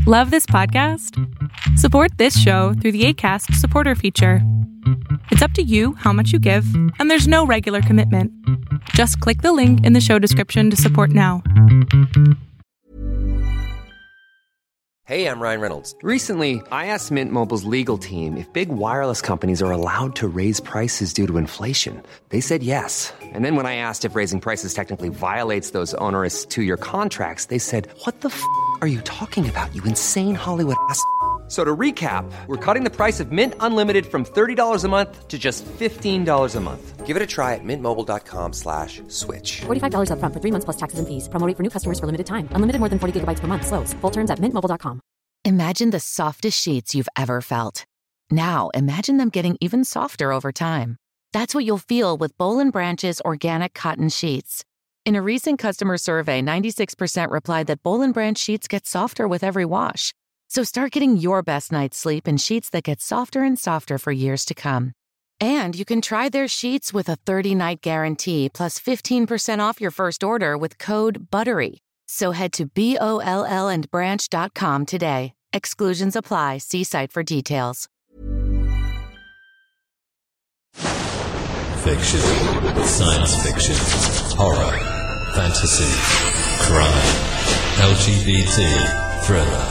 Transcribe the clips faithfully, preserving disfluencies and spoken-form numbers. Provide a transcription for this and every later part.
Love this podcast? Support this show through the Acast supporter feature. It's up to you how much you give, and there's no regular commitment. Just click the link in the show description to support now. Hey, I'm Ryan Reynolds. Recently, I asked Mint Mobile's legal team if big wireless companies are allowed to raise prices due to inflation. They said yes. And then when I asked if raising prices technically violates those onerous two-year contracts, they said, what the f*** are you talking about, you insane Hollywood ass f- So to recap, we're cutting the price of Mint Unlimited from thirty dollars a month to just fifteen dollars a month. Give it a try at mintmobile.com slash switch. forty-five dollars up front for three months plus taxes and fees. Promo rate for new customers for limited time. Unlimited more than forty gigabytes per month. Slows full terms at mint mobile dot com. Imagine the softest sheets you've ever felt. Now imagine them getting even softer over time. That's what you'll feel with Boll and Branch's organic cotton sheets. In a recent customer survey, ninety-six percent replied that Boll and Branch sheets get softer with every wash. So start getting your best night's sleep in sheets that get softer and softer for years to come. And you can try their sheets with a thirty-night guarantee plus fifteen percent off your first order with code BUTTERY. So head to B O L L and branch dot com today. Exclusions apply. See site for details. Fiction, science fiction, horror, fantasy, crime, L G B T, thriller.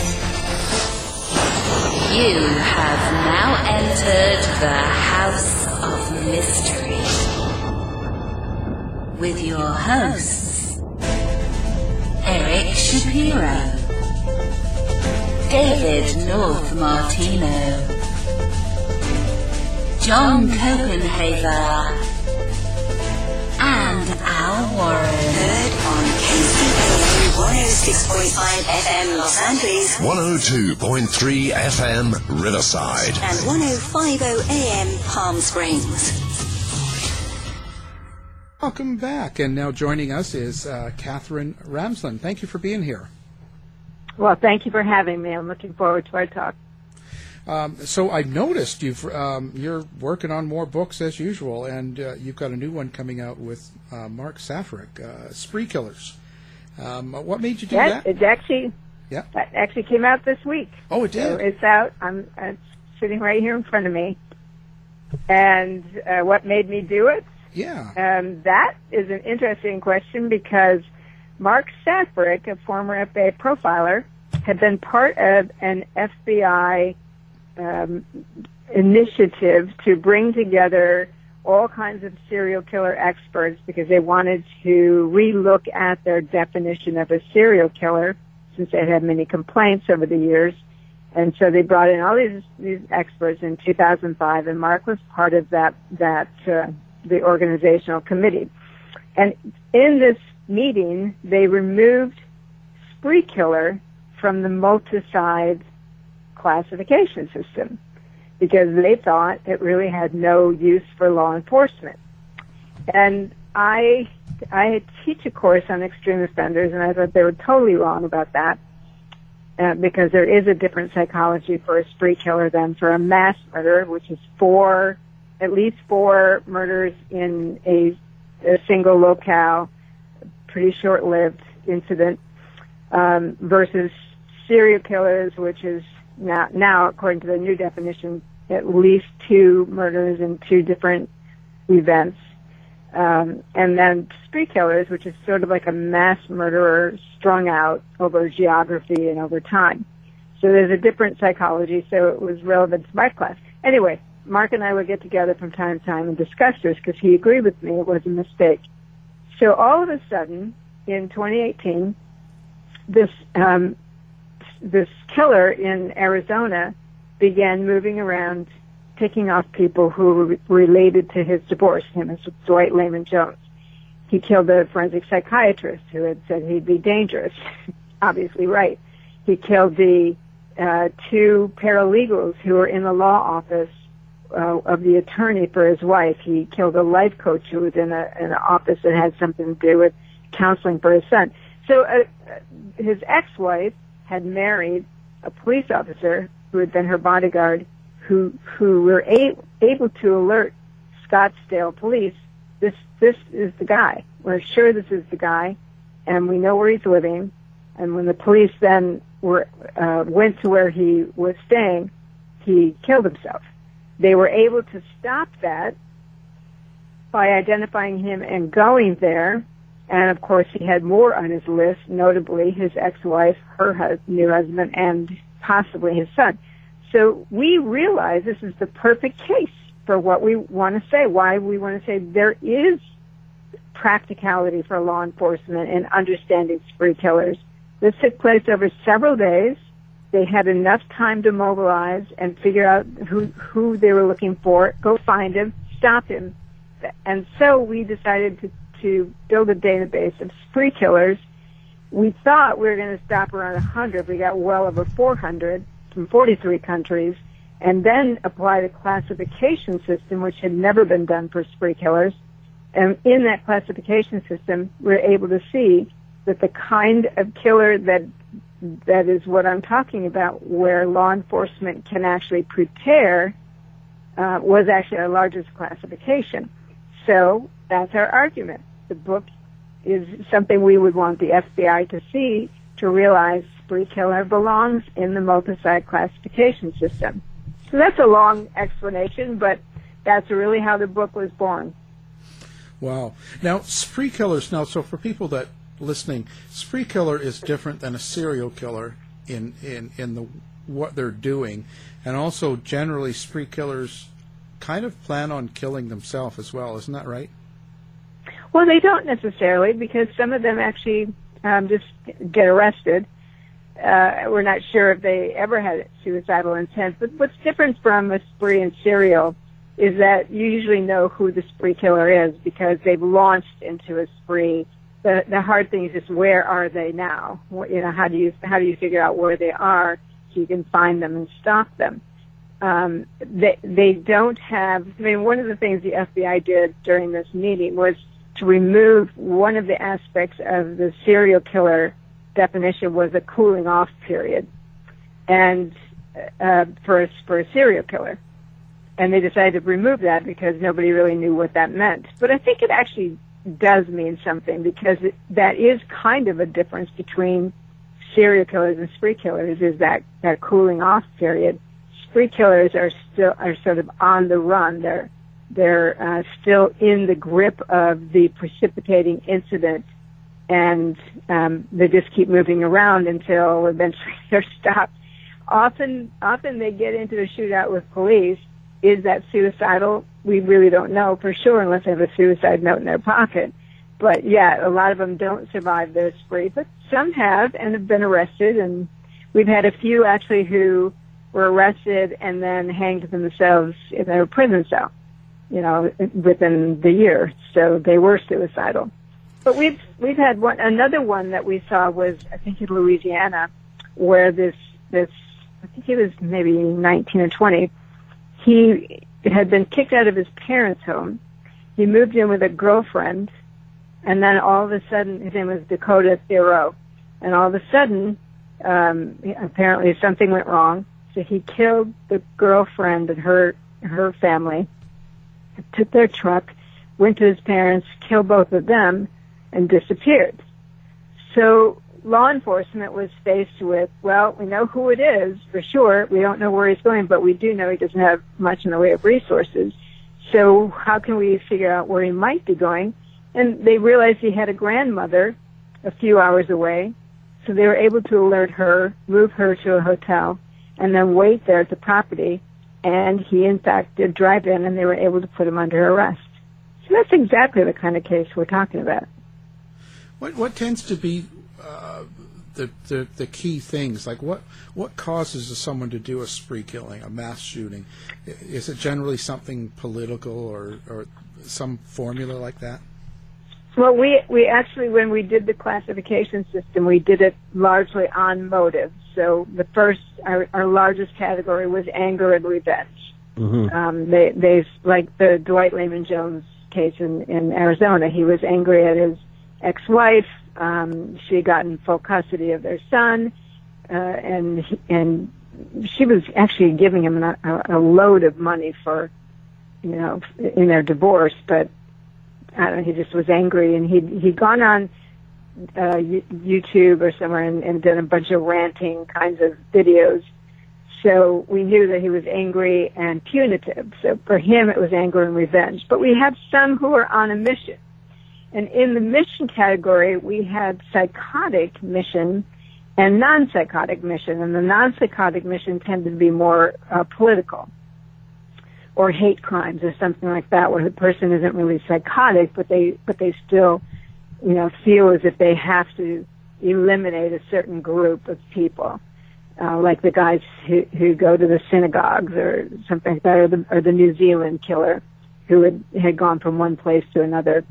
You have now entered the House of Mystery with your hosts, Eric Shapiro, David North Martino, John Copenhaver, and Al Warren. Heard on K C B O one oh six point five F M Los Angeles, one oh two point three F M Riverside, and ten fifty A M Palm Springs. Welcome back, and now joining us is uh, Catherine Ramsland. Thank you for being here. Well, thank you for having me. I'm looking forward to our talk. Um, so I noticed you've um, you're working on more books as usual, and uh, you've got a new one coming out with uh, Mark Safaric, uh, Spree Killers. Um, what made you do yes, that? It actually, yeah, it actually came out this week. Oh, it did. So it's out. I'm it's sitting right here in front of me. And uh, what made me do it? Yeah, um, that is an interesting question because Mark Safaric, a former F B I profiler, had been part of an F B I um, initiative to bring together all kinds of serial killer experts because they wanted to relook at their definition of a serial killer since they had many complaints over the years. And so they brought in all these these experts in two thousand five, and Mark was part of that that uh, the organizational committee. And in this meeting, they removed spree killer from the multi-side classification system because they thought it really had no use for law enforcement. And I I teach a course on extreme offenders, and I thought they were totally wrong about that uh, because there is a different psychology for a spree killer than for a mass murder, which is four, at least four murders in a, a single locale, pretty short-lived incident, um, versus serial killers, which is now, now, according to the new definition, at least two murders in two different events. Um, and then spree killers, which is sort of like a mass murderer strung out over geography and over time. So there's a different psychology, so it was relevant to my class. Anyway, Mark and I would get together from time to time and discuss this because he agreed with me it was a mistake. So all of a sudden, in twenty eighteen, this um, this killer in Arizona began moving around, picking off people who were related to his divorce. Him and Dwight Layman Jones. He killed a forensic psychiatrist who had said he'd be dangerous. Obviously, right. He killed the uh, two paralegals who were in the law office uh, of the attorney for his wife. He killed a life coach who was in, a, in an office that had something to do with counseling for his son. So uh, his ex-wife had married a police officer who had been her bodyguard, who who were a, able to alert Scottsdale police. This this is the guy. We're sure this is the guy, and we know where he's living. And when the police then were uh, went to where he was staying, he killed himself. They were able to stop that by identifying him and going there. And, of course, he had more on his list, notably his ex-wife, her hus- new husband, and possibly his son. So we realize this is the perfect case for what we want to say, why we want to say there is practicality for law enforcement in understanding spree killers. This took place over several days. They had enough time to mobilize and figure out who, who they were looking for, go find him, stop him. And so we decided to, to build a database of spree killers. We thought we were going to stop around one hundred. We got well over four hundred from forty-three countries, and then apply the classification system, which had never been done for spree killers. And in that classification system, we're able to see that the kind of killer that that is what I'm talking about, where law enforcement can actually prepare, uh, was actually our largest classification. So that's our argument. The book is something we would want the F B I to see, to realize spree killer belongs in the multi-site classification system. So that's a long explanation, but that's really how the book was born. Wow. Now, spree killers, now, so for people that listening, spree killer is different than a serial killer in, in, in the what they're doing. And also, generally, spree killers kind of plan on killing themselves as well. Isn't that right? Well, they don't necessarily, because some of them actually um, just get arrested. Uh, we're not sure if they ever had suicidal intent. But what's different from a spree and serial is that you usually know who the spree killer is because they've launched into a spree. The the hard thing is just where are they now? You know, how do you how do you figure out where they are so you can find them and stop them? Um, they they don't have. I mean, one of the things the F B I did during this meeting was to remove one of the aspects of the serial killer definition was a cooling off period, and uh, for a, for a serial killer. And they decided to remove that because nobody really knew what that meant. But I think it actually does mean something, because it, that is kind of a difference between serial killers and spree killers, is that, that cooling off period. Spree killers are still are sort of on the run. They're they're uh, still in the grip of the precipitating incident, and um, they just keep moving around until eventually they're stopped. Often, often they get into a shootout with police. Is that suicidal? We really don't know for sure unless they have a suicide note in their pocket. But yeah, a lot of them don't survive their spree, but some have and have been arrested. And we've had a few actually who were arrested and then hanged themselves in their prison cell, you know, within the year. So they were suicidal. But we've we've had one another one that we saw was, I think, in Louisiana, where this this I think he was maybe nineteen or twenty. He had been kicked out of his parents' home. He moved in with a girlfriend, and then all of a sudden, his name was Dakota Theroux, and all of a sudden, um, apparently something went wrong. So he killed the girlfriend and her her family, took their truck, went to his parents, killed both of them, and disappeared. So law enforcement was faced with, well, we know who it is for sure. We don't know where he's going, but we do know he doesn't have much in the way of resources. So how can we figure out where he might be going? And they realized he had a grandmother a few hours away, so they were able to alert her, move her to a hotel, and then wait there at the property. And he, in fact, did drive in, and they were able to put him under arrest. So that's exactly the kind of case we're talking about. What what tends to be uh, the, the the key things? Like what what causes someone to do a spree killing, a mass shooting? Is it generally something political or, or some formula like that? Well, we we actually, when we did the classification system, we did it largely on motive. So the first, our, our largest category was anger and revenge. Mm-hmm. Um, they they like the Dwight Layman Jones case in, in Arizona. He was angry at his ex-wife. Um, she had gotten full custody of their son, uh, and and she was actually giving him a, a load of money for, you know, in their divorce. But I don't know, he just was angry, and he'd he'd gone on uh, YouTube or somewhere and, and done a bunch of ranting kinds of videos. So we knew that he was angry and punitive. So for him, it was anger and revenge. But we had some who were on a mission. And in the mission category, we had psychotic mission and non-psychotic mission. And the non-psychotic mission tended to be more uh, political or hate crimes or something like that, where the person isn't really psychotic, but they but they still, you know, feel as if they have to eliminate a certain group of people, uh, like the guys who, who go to the synagogues or something like that, or the, or the New Zealand killer who had, had gone from one place to another.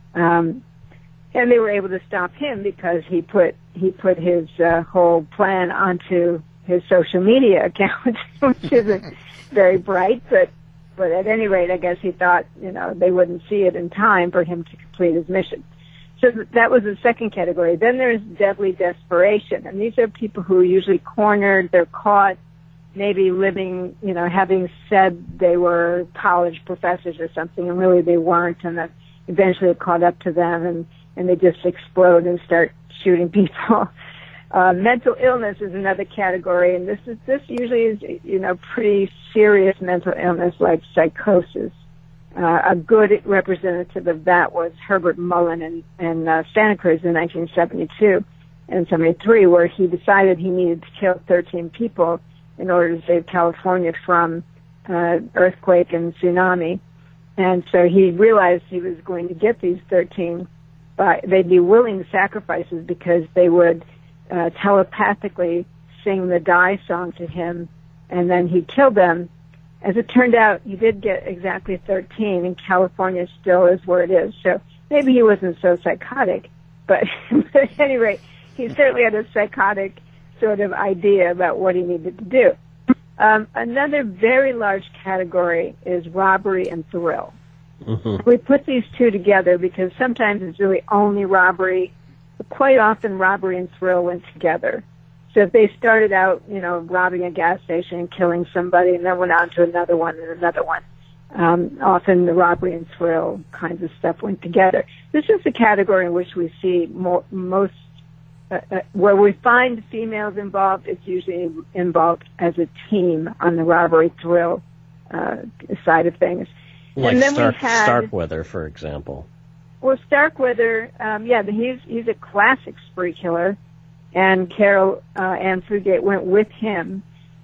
Um, and they were able to stop him because he put he put his uh, whole plan onto his social media account, which isn't very bright, but but at any rate, I guess he thought, you know, they wouldn't see it in time for him to complete his mission. So that was the second category. Then there's deadly desperation, and these are people who are usually cornered, they're caught, maybe living, you know, having said they were college professors or something, and really they weren't, and then eventually it caught up to them, and, and they just explode and start shooting people. Uh, mental illness is another category, and this is this usually is, you know, pretty serious mental illness like psychosis. Uh, a good representative of that was Herbert Mullen in, in uh, Santa Cruz in nineteen seventy-two and seventy-three, where he decided he needed to kill thirteen people in order to save California from uh, earthquake and tsunami. And so he realized he was going to get these thirteen, but they'd be willing sacrifices because they would uh, telepathically sing the Die song to him, and then he'd kill them. As it turned out, he did get exactly thirteen, and California still is where it is. So maybe he wasn't so psychotic, but, but at any rate, he certainly had a psychotic sort of idea about what he needed to do. Um, another very large category is robbery and thrill. Mm-hmm. We put these two together because sometimes it's really only robbery, but quite often robbery and thrill went together. So if they started out, you know, robbing a gas station and killing somebody and then went on to another one and another one, um, often the robbery and thrill kinds of stuff went together. This is the category in which we see more, most, uh, uh, where we find females involved, it's usually involved as a team on the robbery thrill uh, side of things. Like and then Stark, we had, Starkweather, for example. Well, Starkweather, um, yeah, he's he's a classic spree killer, and Carol uh, Ann Fugate went with him,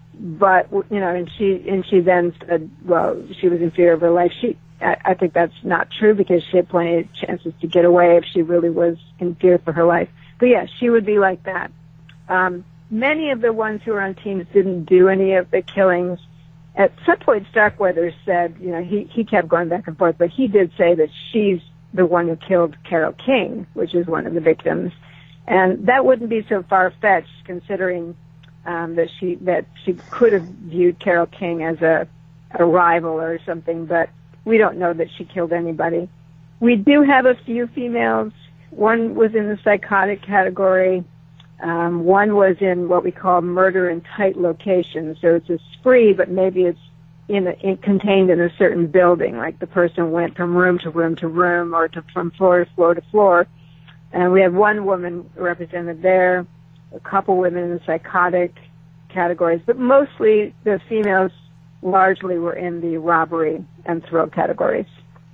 but you know, and she and she then said, well, she was in fear of her life. She, I, I think that's not true because she had plenty of chances to get away if she really was in fear for her life. But yeah, she would be like that. Um, many of the ones who were on teams didn't do any of the killings. At some point, Starkweather said, you know, he, he kept going back and forth, but he did say that she's the one who killed Carole King, which is one of the victims. And that wouldn't be so far-fetched, considering um, that she that she could have viewed Carole King as a, a rival or something, but we don't know that she killed anybody. We do have a few females. One was in the psychotic category. Um, one was in what we call murder in tight locations. So it's a spree, but maybe it's in, a, in contained in a certain building, like the person went from room to room to room or to, from floor to floor to floor. And we have one woman represented there, a couple women in the psychotic categories, but mostly the females largely were in the robbery and thrill categories.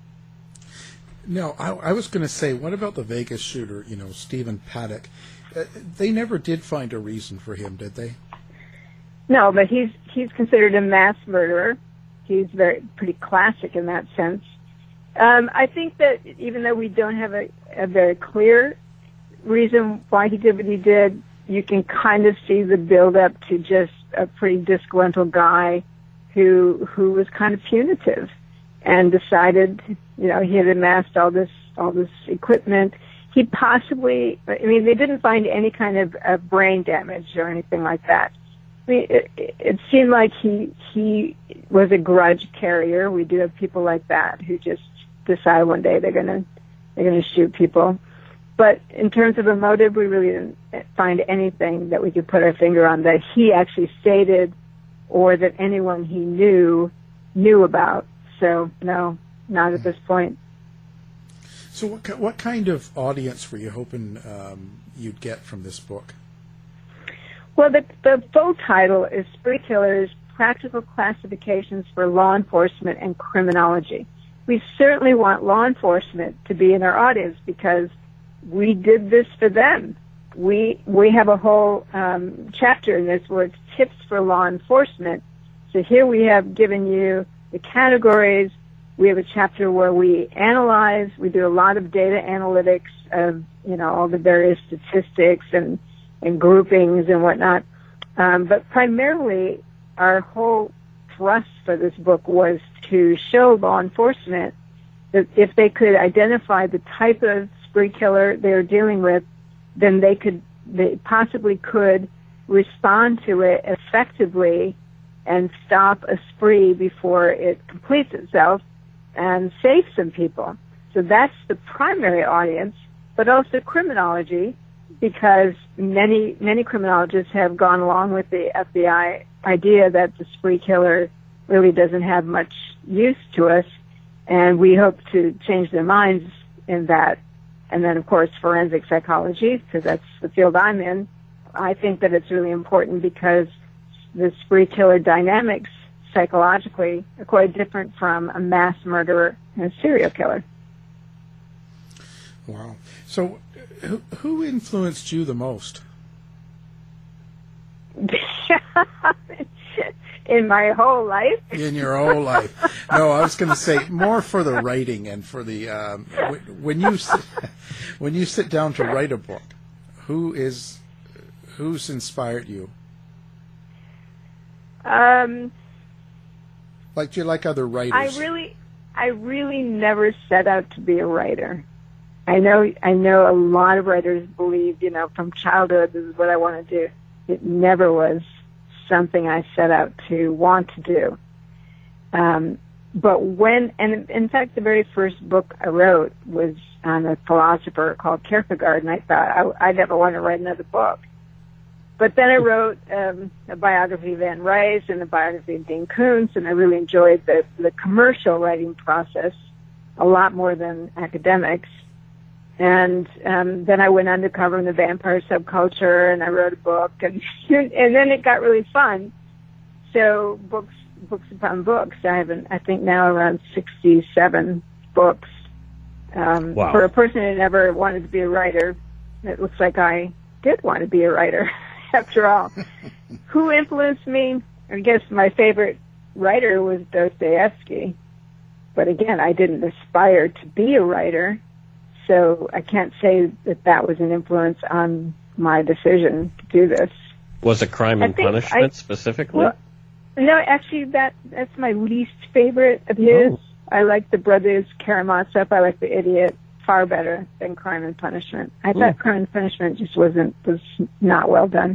No, I, I was going to say, what about the Vegas shooter, you know, Stephen Paddock? Uh, they never did find a reason for him, did they? No, but he's he's considered a mass murderer. He's very pretty classic in that sense. Um, I think that even though we don't have a, a very clear reason why he did what he did, you can kind of see the build-up to just a pretty disgruntled guy who who was kind of punitive and decided, you know, he had amassed all this all this equipment. He possibly, I mean, they didn't find any kind of, of brain damage or anything like that. I mean, it, it seemed like he he was a grudge carrier. We do have people like that who just decide one day they're gonna they're gonna shoot people. But in terms of a motive, we really didn't find anything that we could put our finger on that he actually stated or that anyone he knew knew about. So no, not at this point. So what ki- what kind of audience were you hoping um, you'd get from this book? Well, the, the full title is Spree Killers, Practical Classifications for Law Enforcement and Criminology. We certainly want law enforcement to be in our audience because we did this for them. We we have a whole um, chapter in this where it's tips for law enforcement. So here we have given you the categories. We have a chapter where we analyze. We do a lot of data analytics of, you know, all the various statistics and, and groupings and whatnot. Um, but primarily, our whole thrust for this book was to show law enforcement that if they could identify the type of spree killer they're dealing with, then they could, they possibly could respond to it effectively and stop a spree before it completes itself and save some people. So that's the primary audience, but also criminology, because many, many criminologists have gone along with the F B I idea that the spree killer really doesn't have much use to us, and we hope to change their minds in that. And then, of course, forensic psychology, because that's the field I'm in. I think that it's really important because the spree killer dynamics psychologically are quite different from a mass murderer and a serial killer. Wow. So who, who influenced you the most? In my whole life? In your whole life. No, I was going to say more for the writing and for the um, when you sit, when you sit down to write a book. Who is who's inspired you? Um, like do you like other writers? I really, I really never set out to be a writer. I know, I know a lot of writers believe, you know, from childhood, this is what I want to do. It never was something I set out to want to do. Um, but when, and in fact, the very first book I wrote was on a philosopher called Kierkegaard, and I thought I, I never want to write another book. But then I wrote um, a biography of Van Rys and a biography of Dean Koontz, and I really enjoyed the, the commercial writing process a lot more than academics. And um, then I went undercover in the vampire subculture, and I wrote a book, and and then it got really fun. So books, books upon books. I have, an, I think now around sixty-seven books. Um, wow. For a person who never wanted to be a writer, it looks like I did want to be a writer, after all. Who influenced me? I guess my favorite writer was Dostoevsky. But again, I didn't aspire to be a writer. So I can't say that that was an influence on my decision to do this. Was it Crime and Punishment I, specifically? Well, no, actually, that that's my least favorite of his. Oh. I like the Brothers Karamazov. I like The Idiot far better than Crime and Punishment. I thought Crime and Punishment just wasn't was not well done.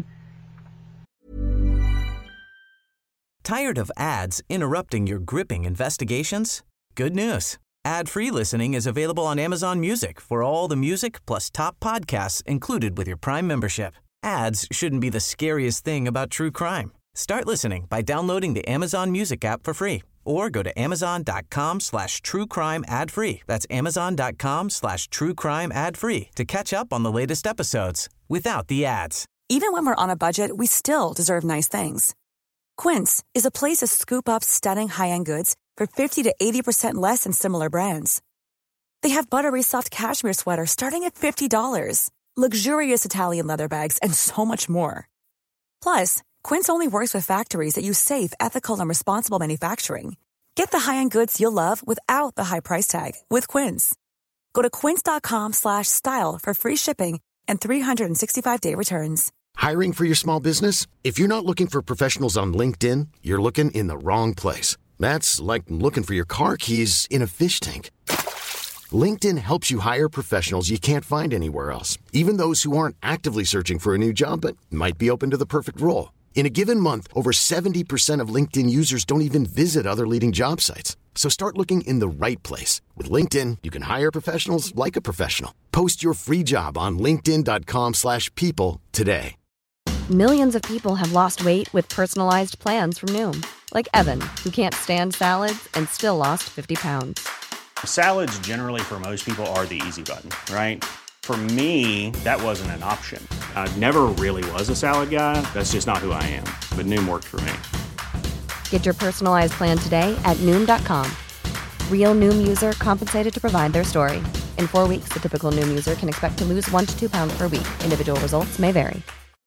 Tired of ads interrupting your gripping investigations? Good news. Ad-free listening is available on Amazon Music for all the music plus top podcasts included with your Prime membership. Ads shouldn't be the scariest thing about true crime. Start listening by downloading the Amazon Music app for free or go to amazon.com slash true crime ad free. That's amazon.com slash true crime ad free to catch up on the latest episodes without the ads. Even when we're on a budget, we still deserve nice things. Quince is a place to scoop up stunning high-end goods for fifty to eighty percent less than similar brands. They have buttery soft cashmere sweaters starting at fifty dollars, luxurious Italian leather bags, and so much more. Plus, Quince only works with factories that use safe, ethical, and responsible manufacturing. Get the high-end goods you'll love without the high price tag with Quince. Go to quince.com slash style for free shipping and three sixty-five day returns. Hiring for your small business? If you're not looking for professionals on LinkedIn, you're looking in the wrong place. That's like looking for your car keys in a fish tank. LinkedIn helps you hire professionals you can't find anywhere else, even those who aren't actively searching for a new job but might be open to the perfect role. In a given month, over seventy percent of LinkedIn users don't even visit other leading job sites. So start looking in the right place. With LinkedIn, you can hire professionals like a professional. Post your free job on linkedin.com slash people today. Millions of people have lost weight with personalized plans from Noom. Like Evan, who can't stand salads and still lost fifty pounds. Salads generally for most people are the easy button, right? For me, that wasn't an option. I never really was a salad guy. That's just not who I am. But Noom worked for me. Get your personalized plan today at Noom dot com. Real Noom user compensated to provide their story. In four weeks, the typical Noom user can expect to lose one to two pounds per week. Individual results may vary.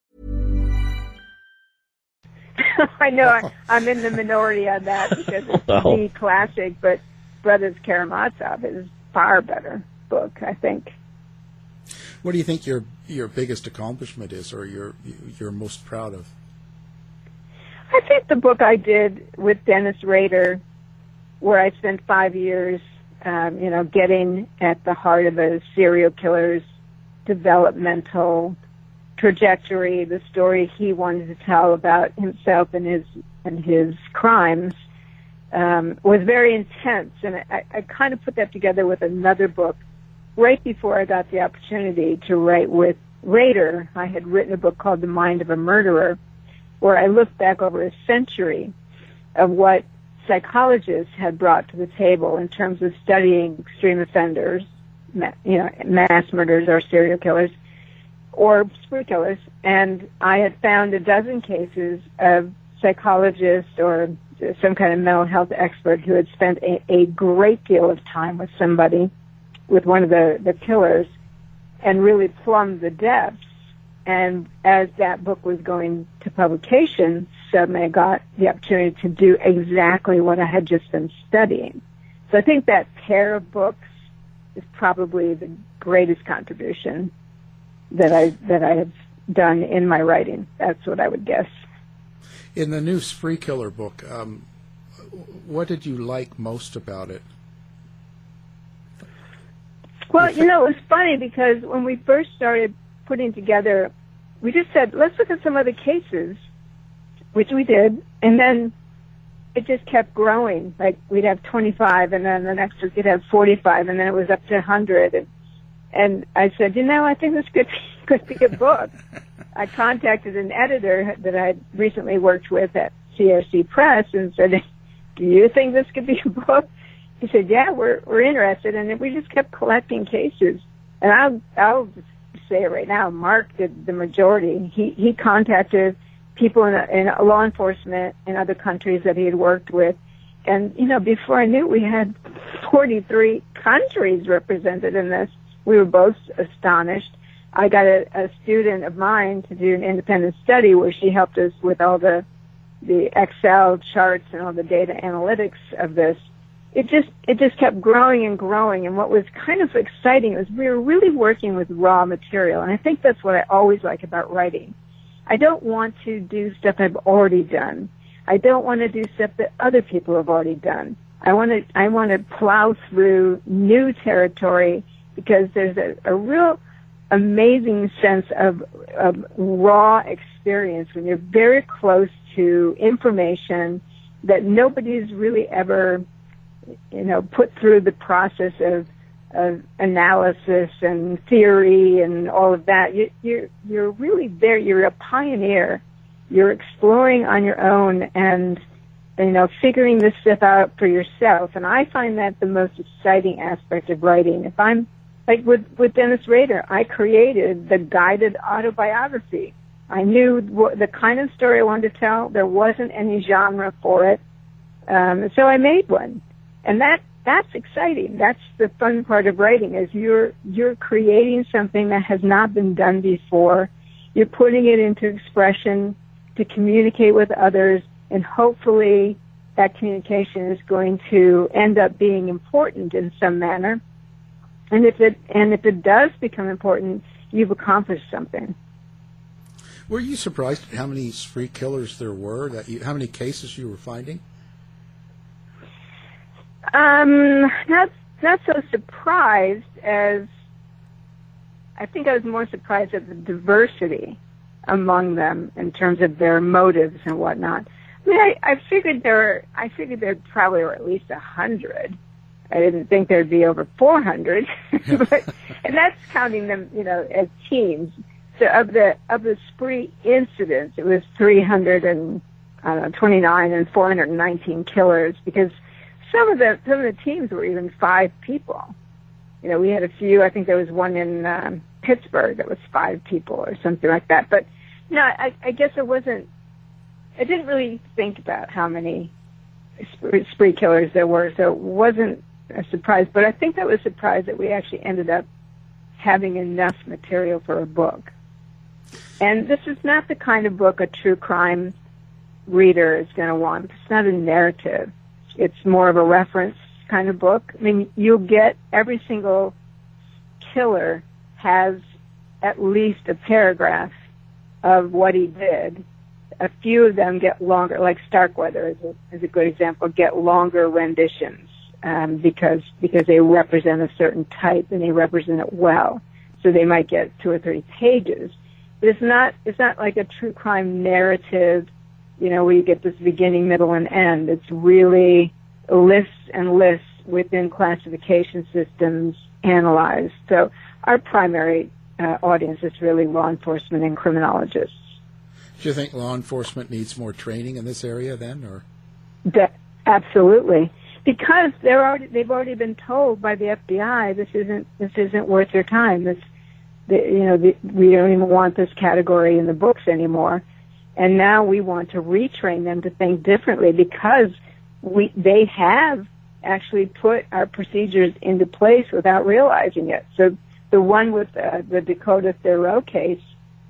I know I, I'm in the minority on that because it's Oh. the classic, but Brothers Karamazov is far better book, I think. What do you think your your biggest accomplishment is, or your you're most proud of? I think the book I did with Dennis Rader, where I spent five years, um, you know, getting at the heart of a serial killer's developmental trajectory, the story he wanted to tell about himself and his and his crimes, um, was very intense. And I, I kind of put that together with another book. Right before I got the opportunity to write with Rader, I had written a book called The Mind of a Murderer, where I looked back over a century of what psychologists had brought to the table in terms of studying extreme offenders, you know, mass murderers or serial killers, or spree killers. And I had found a dozen cases of psychologists or some kind of mental health expert who had spent a, a great deal of time with somebody, with one of the, the killers, and really plumbed the depths. And as that book was going to publication, suddenly I got the opportunity to do exactly what I had just been studying. So I think that pair of books is probably the greatest contribution that I that I have done in my writing. That's what I would guess. In the new Spree Killer book, um, what did you like most about it? Well, you know, it was funny because when we first started putting together, we just said, let's look at some other cases, which we did, and then it just kept growing. Like, we'd have twenty-five, and then the next week we'd have forty-five, and then it was up to one hundred. And, and I said, you know, I think this could, could be a book. I contacted an editor that I had recently worked with at C R C Press and said, do you think this could be a book? He said, yeah, we're we're interested, and we just kept collecting cases. And I'll I'll just say it right now. Mark did the majority. He he contacted people in, in law enforcement in other countries that he had worked with, and you know, before I knew it, we had forty-three countries represented in this. We were both astonished. I got a, a student of mine to do an independent study where she helped us with all the the Excel charts and all the data analytics of this. It just it just kept growing and growing, and what was kind of exciting was we were really working with raw material, and I think that's what I always like about writing. I don't want to do stuff I've already done. I don't want to do stuff that other people have already done. I want to I want to plow through new territory because there's a, a real amazing sense of, of raw experience when you're very close to information that nobody's really ever, you know, put through the process of, of analysis and theory and all of that. You, you're, you're really there. You're a pioneer. You're exploring on your own and, you know, figuring this stuff out for yourself. And I find that the most exciting aspect of writing. If I'm, like with, with Dennis Rader, I created the guided autobiography. I knew what, the kind of story I wanted to tell. There wasn't any genre for it. Um, so I made one. And that that's exciting. That's the fun part of writing, is you're you're creating something that has not been done before. You're putting it into expression to communicate with others, and hopefully that communication is going to end up being important in some manner. And if it and if it does become important, you've accomplished something. Were you surprised at how many spree killers there were? That you, how many cases you were finding? Um, not not so surprised as I think I was more surprised at the diversity among them in terms of their motives and whatnot. I mean, I, I figured there I figured there probably were at least a hundred. I didn't think there'd be over four hundred, but and that's counting them, you know, as teams. So of the of the spree incidents, it was three hundred and I don't know, twenty-nine and four hundred nineteen killers, because some of the some of the teams were even five people. You know, we had a few. I think there was one in um, Pittsburgh that was five people or something like that. But no, I, I guess it wasn't. I didn't really think about how many spree killers there were, so it wasn't a surprise. But I think I was surprised that we actually ended up having enough material for a book. And this is not the kind of book a true crime reader is going to want. It's not a narrative. It's more of a reference kind of book. I mean, you'll get every single killer has at least a paragraph of what he did. A few of them get longer, like Starkweather is a, is a good example, get longer renditions um, because because they represent a certain type and they represent it well. So they might get two or three pages. But it's not it's not like a true crime narrative, you know, where you get this beginning, middle, and end. It's really lists and lists within classification systems analyzed. So our primary uh, audience is really law enforcement and criminologists. Do you think law enforcement needs more training in this area then, or? De- absolutely, because they're already they've already been told by the F B I this isn't this isn't worth their time. This, the, you know, the, we don't even want this category in the books anymore, and now we want to retrain them to think differently because we they have actually put our procedures into place without realizing it. So the one with uh, the Dakota Thoreau case.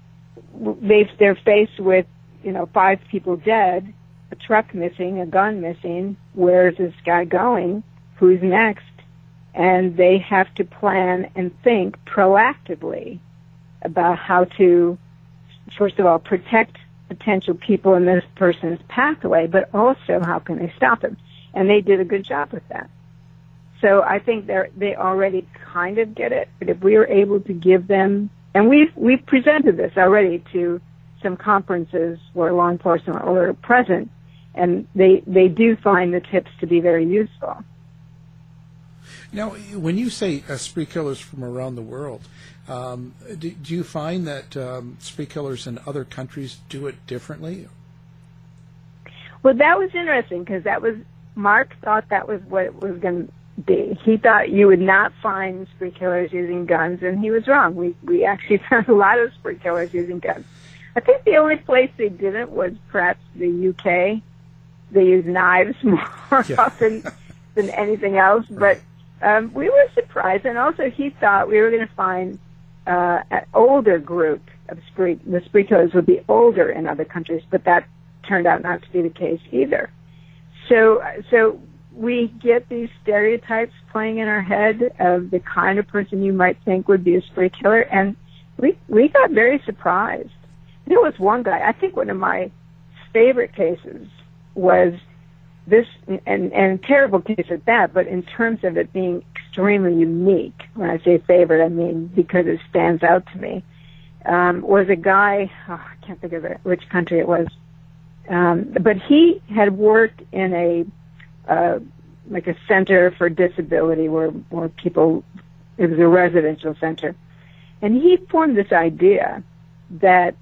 They, they're faced with, you know, five people dead, a truck missing, a gun missing. Where's this guy going? Who's next? And they have to plan and think proactively about how to, first of all, protect potential people in this person's pathway, but also how can they stop him? And they did a good job with that. So I think they they already kind of get it, but if we were able to give them, and we've, we've presented this already to some conferences where law enforcement are present, and they, they do find the tips to be very useful. Now, when you say uh, spree killers from around the world, um, do, do you find that um, spree killers in other countries do it differently? Well, that was interesting because that was, Mark thought that was what it was going to be. He thought you would not find spree killers using guns, and he was wrong. We we actually found a lot of spree killers using guns. I think the only place they didn't was perhaps the U K. They use knives more yeah. often than anything else, but um, we were surprised. And also, he thought we were going to find uh, an older group of spree. The spree killers would be older in other countries, but that turned out not to be the case either. So so. We get these stereotypes playing in our head of the kind of person you might think would be a spree killer, and we we got very surprised. There was one guy, I think one of my favorite cases was this, and, and terrible case at that, but in terms of it being extremely unique, when I say favorite, I mean because it stands out to me, um, was a guy, oh, I can't think of it, which country it was, um, but he had worked in a Uh, like a center for disability where, where people, it was a residential center. And he formed this idea that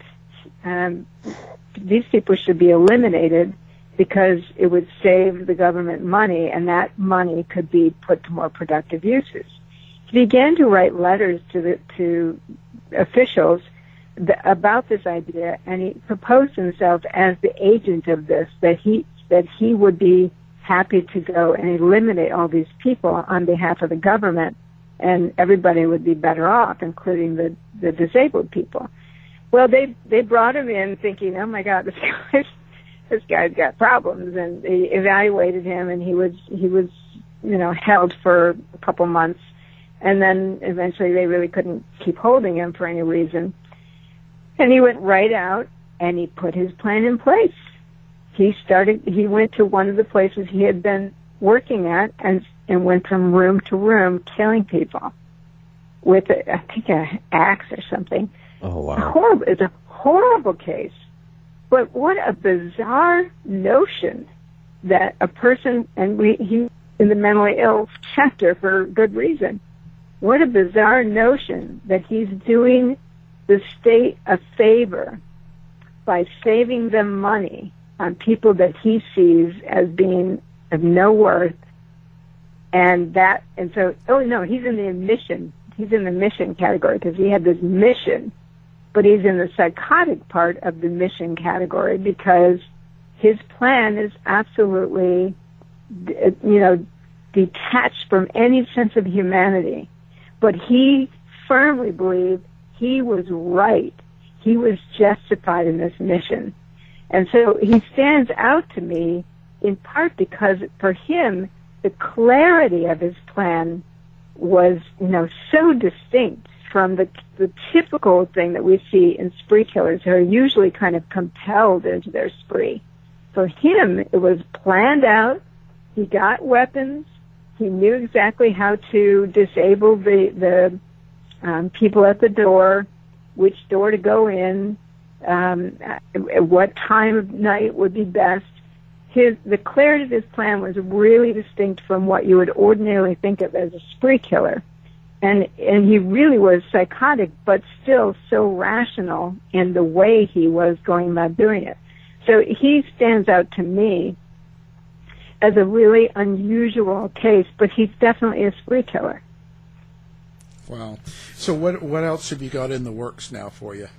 um, these people should be eliminated because it would save the government money, and that money could be put to more productive uses. He began to write letters to the to officials th- about this idea, and he proposed himself as the agent of this, that he that he would be happy to go and eliminate all these people on behalf of the government, and everybody would be better off, including the, the disabled people. Well, they they brought him in thinking, oh my God, this guy's this guy's got problems, and they evaluated him, and he was he was you know held for a couple months, and then eventually they really couldn't keep holding him for any reason, and he went right out and he put his plan in place. He started, he went to one of the places he had been working at and and went from room to room killing people with, a, I think, an axe or something. Oh, wow. A horrible, it's a horrible case. But what a bizarre notion that a person, and we, he, in the mentally ill chapter for good reason, what a bizarre notion that he's doing the state a favor by saving them money on people that he sees as being of no worth And that, and so, oh no, he's in the mission, he's in the mission category because he had this mission, but he's in the psychotic part of the mission category because his plan is absolutely, you know, detached from any sense of humanity. But he firmly believed he was right. He was justified in this mission. And so he stands out to me in part because for him, the clarity of his plan was, you know, so distinct from the the typical thing that we see in spree killers who are usually kind of compelled into their spree. For him, it was planned out. He got weapons. He knew exactly how to disable the the um, people at the door, which door to go in, um, at what time of night would be best. His, the clarity of his plan was really distinct from what you would ordinarily think of as a spree killer. And, and he really was psychotic, but still so rational in the way he was going about doing it. So he stands out to me as a really unusual case, but he's definitely a spree killer. Wow. So what, what else have you got in the works now for you?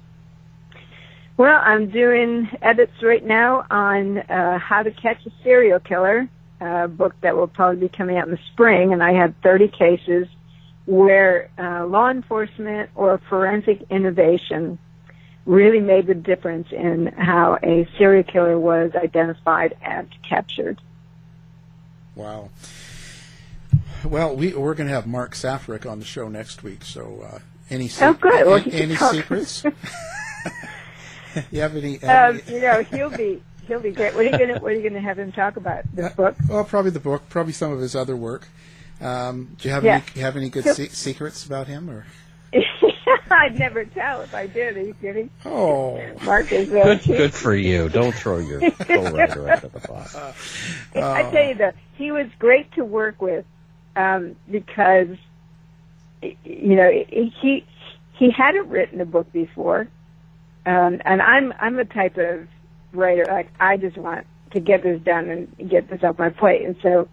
Well, I'm doing edits right now on uh, How to Catch a Serial Killer, a book that will probably be coming out in the spring, and I had thirty cases where uh, law enforcement or forensic innovation really made the difference in how a serial killer was identified and captured. Wow. Well, we, we're going to have Mark Safrick on the show next week, so uh, any, se- oh, good. Well, any, any secrets? You have any? Um, you know, he'll be he'll be great. What are you gonna What are you gonna have him talk about? This uh, book? Well, probably the book. Probably some of his other work. Um, do you have yeah. any have any good se- secrets about him, or? I'd never tell if I did. Are you kidding? Oh, Mark is uh, good. Good for you. Don't throw your co-writer out of the box. Uh, I tell you though, he was great to work with um, because you know he he hadn't written a book before. Um, and I'm I'm the type of writer, like, I just want to get this done and get this off my plate. And so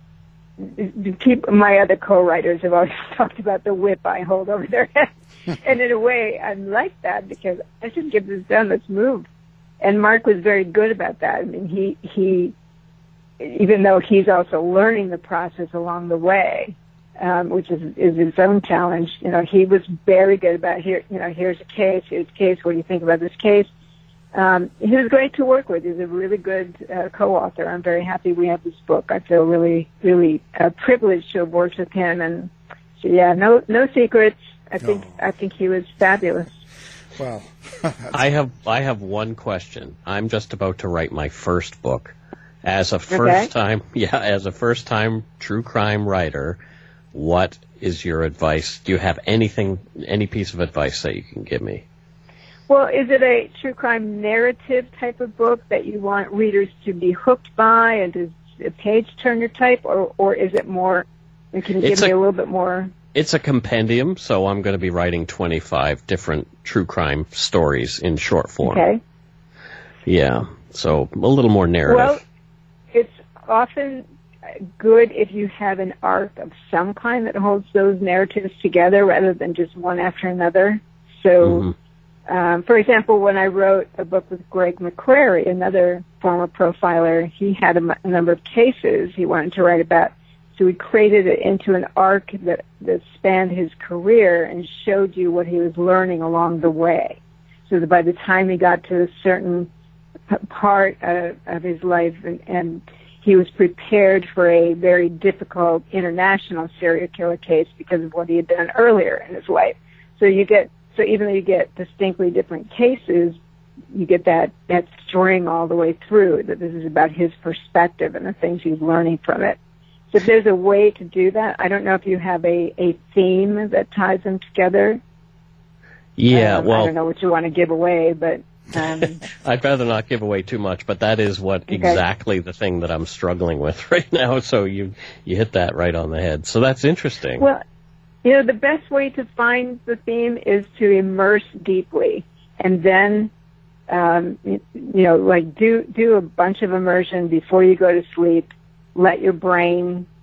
the people, my other co-writers have always talked about the whip I hold over their head. And in a way, I'm like that because I should get this done. Let's move. And Mark was very good about that. I mean, he, he even though he's also learning the process along the way, Um, which is, is his own challenge. You know, he was very good about here. You know, here's a case. Here's a case. What do you think about this case? Um, he was great to work with. He's a really good uh, co-author. I'm very happy we have this book. I feel really, really uh, privileged to have worked with him. And so, yeah, no, no secrets. I think, oh. I think he was fabulous. Well, I have, I have one question. I'm just about to write my first book. As a first okay. time, yeah, as a first time true crime writer. What is your advice? Do you have anything, any piece of advice that you can give me? Well, is it a true crime narrative type of book that you want readers to be hooked by, and is it a page-turner type, or, or is it more, can you give it's me a, a little bit more? It's a compendium, so I'm going to be writing twenty-five different true crime stories in short form. Okay. Yeah, so a little more narrative. Well, it's often good if you have an arc of some kind that holds those narratives together rather than just one after another. So, mm-hmm. um, for example, when I wrote a book with Greg McCrary, another former profiler, he had a, m- a number of cases he wanted to write about. So we created it into an arc that, that spanned his career and showed you what he was learning along the way. So that by the time he got to a certain p- part uh, of his life and, and he was prepared for a very difficult international serial killer case because of what he had done earlier in his life. So you get, so even though you get distinctly different cases, you get that, that string all the way through, that this is about his perspective and the things he's learning from it. So if there's a way to do that, I don't know if you have a, a theme that ties them together. Yeah, um, well, I don't know what you want to give away, but Um, I'd rather not give away too much, but that is what okay. exactly the thing that I'm struggling with right now. So you you hit that right on the head. So that's interesting. Well, you know, the best way to find the theme is to immerse deeply, and then, um, you, you know, like do do a bunch of immersion before you go to sleep. Let your brain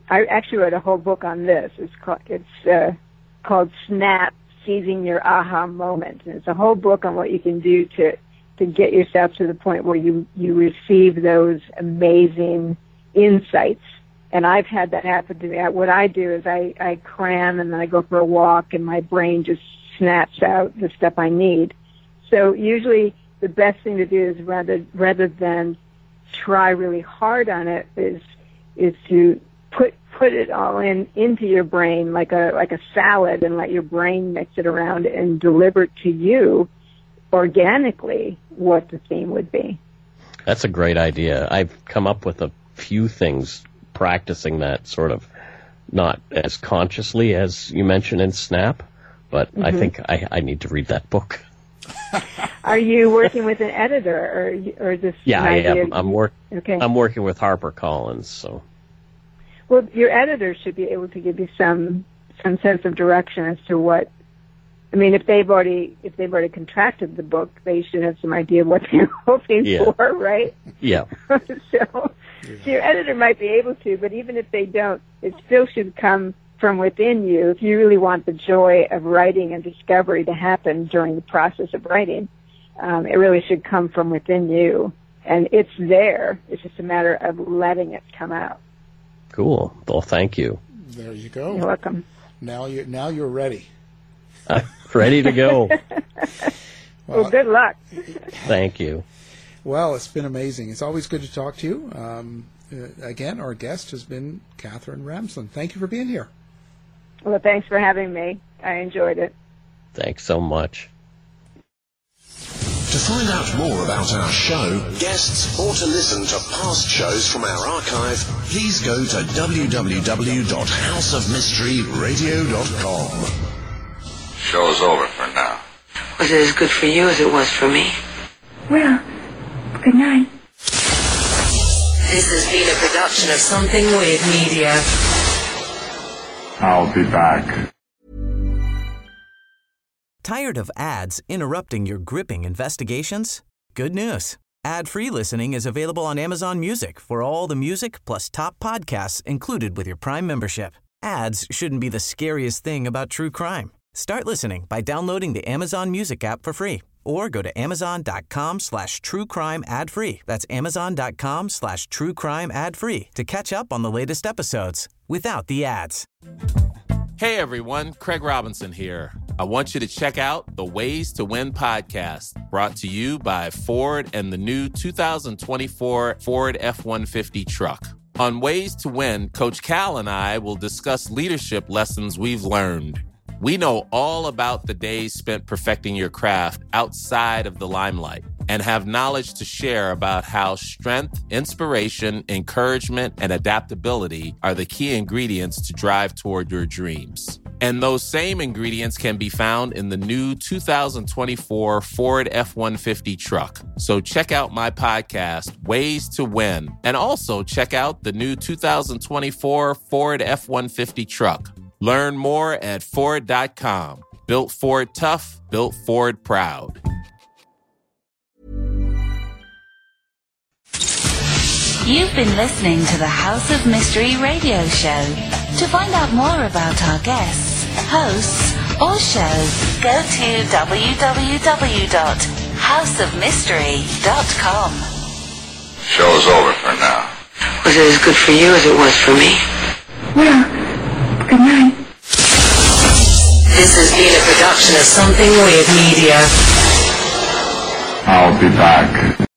I actually wrote a whole book on this. It's called, it's uh, called Snap, Seizing Your Aha Moment. And it's a whole book on what you can do to, to get yourself to the point where you, you receive those amazing insights. And I've had that happen to me. What I do is I, I cram and then I go for a walk and my brain just snaps out the stuff I need. So usually the best thing to do is rather rather than try really hard on it is is to put put it all in into your brain like a like a salad and let your brain mix it around and deliver to you organically what the theme would be. That's a great idea. I've come up with a few things practicing that sort of, not as consciously as you mentioned in Snap, but mm-hmm. I think I, I need to read that book. Are you working with an editor, or or is this? Yeah, I am. I'm work. Okay. I'm working with HarperCollins, so. Well, your editor should be able to give you some some sense of direction as to what. I mean, if they've already if they've already contracted the book, they should have some idea of what they're hoping yeah. for, right? Yeah. so, so your editor might be able to, but even if they don't, it still should come from within you. If you really want the joy of writing and discovery to happen during the process of writing, um, it really should come from within you, and it's there. It's just a matter of letting it come out. Cool. Well, thank you. There you go. You're welcome. Now you now you're ready. I'm ready to go. well, well, good luck. Thank you. Well, it's been amazing. It's always good to talk to you. Um, uh, again, our guest has been Katherine Ramsland. Thank you for being here. Well, thanks for having me. I enjoyed it. Thanks so much. To find out more about our show, guests, or to listen to past shows from our archive, please go to w w w dot house of mystery radio dot com. Show's over for now. Was it as good for you as it was for me? Well, good night. This has been a production of Something Weird Media. I'll be back. Tired of ads interrupting your gripping investigations? Good news. Ad-free listening is available on Amazon Music for all the music plus top podcasts included with your Prime membership. Ads shouldn't be the scariest thing about true crime. Start listening by downloading the Amazon Music app for free or go to amazon.com slash true crime ad free. That's amazon.com slash true crime ad free to catch up on the latest episodes without the ads. Hey everyone, Craig Robinson here. I want you to check out the Ways to Win podcast, brought to you by Ford and the new two thousand twenty-four Ford F one fifty truck. On Ways to Win, Coach Cal and I will discuss leadership lessons we've learned. We know all about the days spent perfecting your craft outside of the limelight and have knowledge to share about how strength, inspiration, encouragement, and adaptability are the key ingredients to drive toward your dreams. And those same ingredients can be found in the new two thousand twenty-four Ford F one fifty truck. So check out my podcast, Ways to Win, and also check out the new two thousand twenty-four Ford F one fifty truck. Learn more at Ford dot com. Built Ford tough, built Ford proud. You've been listening to the House of Mystery radio show. To find out more about our guests, hosts, or shows, go to w w w dot house of mystery dot com. Show's over for now. Was it as good for you as it was for me? Well, good night. This has been a production of Something Weird Media. I'll be back.